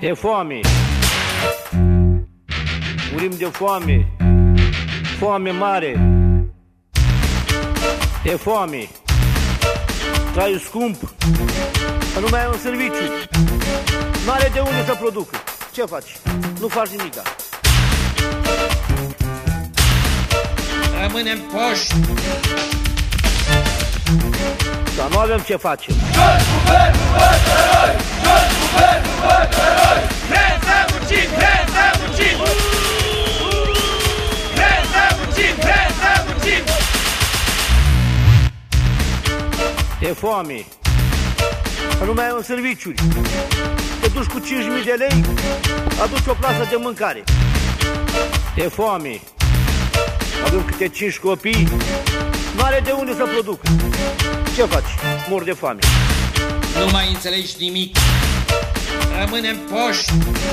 E foame. Murim de foame. Foame mare. E foame. Traiul scump. Nu mai ai un serviciu. N-are de unde să producă. Ce faci? Nu faci nimica. Rămânem poși. Dar nu avem ce facem. E foame. Nu mai ai un serviciu. Te duci cu 5.000 de lei, aduci o plasă de mâncare. E foame. Avem câte 5 copii. Nu are de unde să producă. Ce faci? Mor de foame. Nu mai înțelegi nimic. Rămânem poși.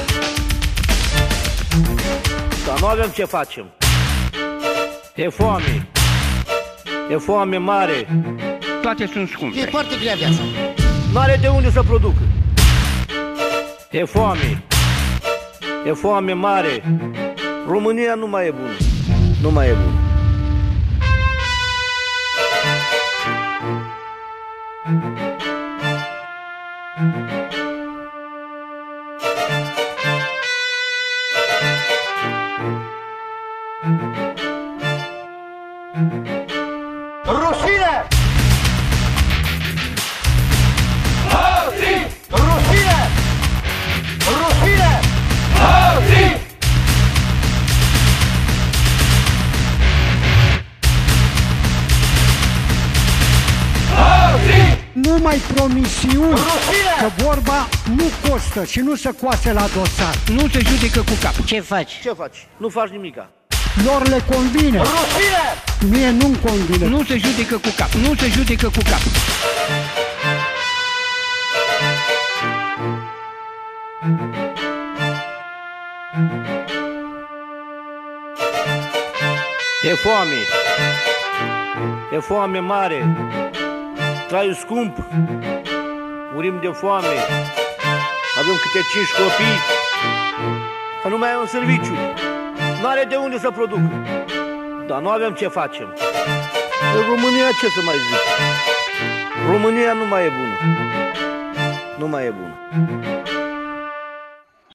Dar nu avem ce facem. E foame. E foame mare. Toate sunt scumpe. E foarte grea viața. Nu are de unde să producă. E foame. E foame mare. România nu mai e bună. Nu mai e bună. Rușine! Rușine! Rușine! Numai promisiuni, că vorba nu costă și nu se coase la dosar. Nu se judecă cu cap. Ce faci? Ce faci? Nu faci nimica. Lor le convine. Rușine! Mie nu-mi convine. Nu se judecă cu cap. Nu se judecă cu cap. E foame. E foame mare. Traiul scump. Murim de foame. Avem câte 5 copii. Că nu mai ai un serviciu. N-are de unde să producă. Dar nu avem ce facem. În România ce să mai zic? România nu mai e bună. Nu mai e bună.